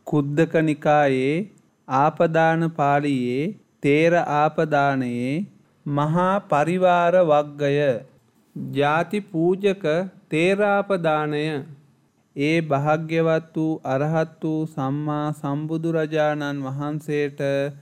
කුද්දක නිකායේ ආපදාන පාළියේ තේර ආපදානයේ මහා පරිවාර වග්ගය ජාති පූජක තේරාපදානය ඒ භාග්‍යවත් වූ අරහත් වූ සම්මා සම්බුදුරජාණන් වහන්සේට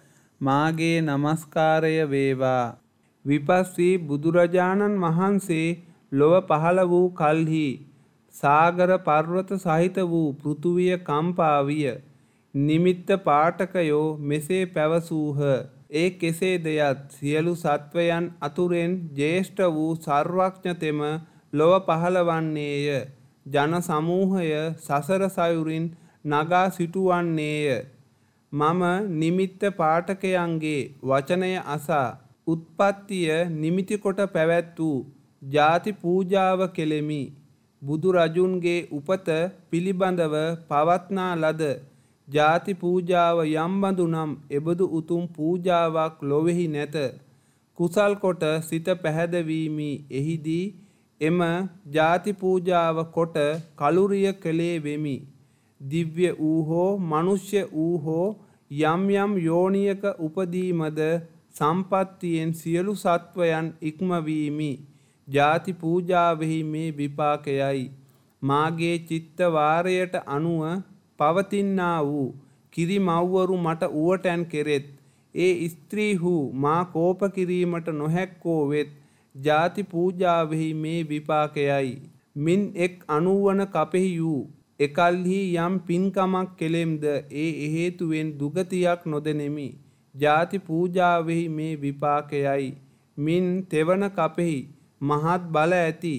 මාගේ නමස්කාරය වේවා. විපස්සී බුදුරජාණන් වහන්සේ ලොව පහළ වූ කල්හි සාගර පර්වත සහිත වූ පෘථුවිය කම්පා විය. නිමිත්ත පාඨකයෝ මෙසේ පැවසූහ. ඒ කෙසේද යත් සියලු සත්වයන් අතුරෙන් ජේෂ්ඨ වූ සර්වඥතෙම ලොව පහළ වන්නේය. ජන සමූහය සසර සයුරින් නගා සිටුවන්නේය. මම නිමිත්ත පාඨකයන්ගේ වචනය අසා උත්පත්තිය නිමිති කොට පැවැත් වූ ජාති පූජාව කෙලෙමි. බුදුරජුන්ගේ උපත පිළිබඳව පවත්නා ලද ජාති පූජාව යම්බඳු නම් එබඳු උතුම් පූජාවක් ලොවෙහි නැත. කුසල් කොට සිත පැහැදවීමි. එහිදී එම ජාති පූජාව කොට කලුරිය කළේ වෙමි. දිව්‍ය වූහෝ මනුෂ්‍ය වූහෝ යම් යම් යෝනියක උපදීමද සම්පත්තියෙන් සියලු සත්වයන් ඉක්මවීමි. ජාති පූජාවෙහි මේ විපාකයයි. මාගේ චිත්ත වාරයට අනුව පවතින්නා වූ කිරිමව්වරු මට උවටැන් කෙරෙත්. ඒ ස්ත්‍රීහු මා කෝප කිරීමට නොහැක්කෝ වෙත්. ජාති පූජාවෙහි මේ විපාකයයි. මින් එක් 90 කපෙහි වූ එකල්හි යම් පින්කමක් කෙලෙම්ද ඒ හේතුවෙන් දුගතියක් නොදෙනෙමි. ජාති පූජාවෙහි මේ විපාකයයි. මින් තෙවන කපෙහි මහත් බල ඇති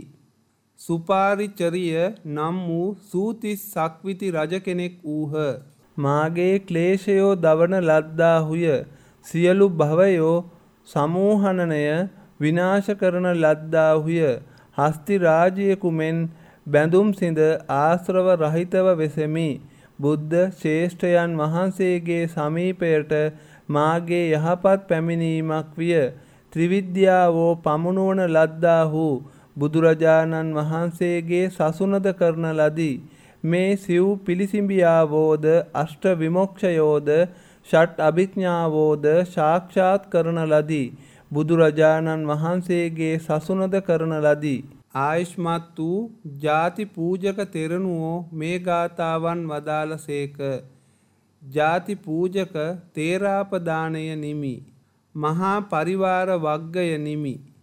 සුපාරිචරිය නම් වූ සූතිස් සක්විති රජ කෙනෙක් වූහ. මාගේ ක්ලේශයෝ දවන ලද්දාහුය. සියලු භවයෝ සමෝහනනය විනාශ කරන ලද්දාහුය. හස්ති රාජ්‍යයෙකු මෙන් බැඳුම් සිඳ ආශ්‍රව රහිතව වෙසෙමි. බුද්ධ ශ්‍රේෂ්ඨයන් වහන්සේගේ සමීපයට මාගේ යහපත් පැමිණීමක් විය. ත්‍රිවිද්‍යාවෝ පමුණුවන ලද්දාහු බුදුරජාණන් වහන්සේගේ සසුනද කරන ලදී. මේ සිව් පිළිසිඹියාවෝද අෂ්ට විමොක්ෂයෝද ෂට් අභිඥාවෝද සාක්ෂාත් කරන ලදී. බුදුරජාණන් වහන්සේගේ සසුනද කරන ලදී. ආයුෂ්මත් වූ ජාති පූජක තෙරණුවෝ මේ ගාථාවන් වදාළසේක. ජාති පූජක තේරාපදානය නිමි. මහා පරිවාර වග්ගය නිමි.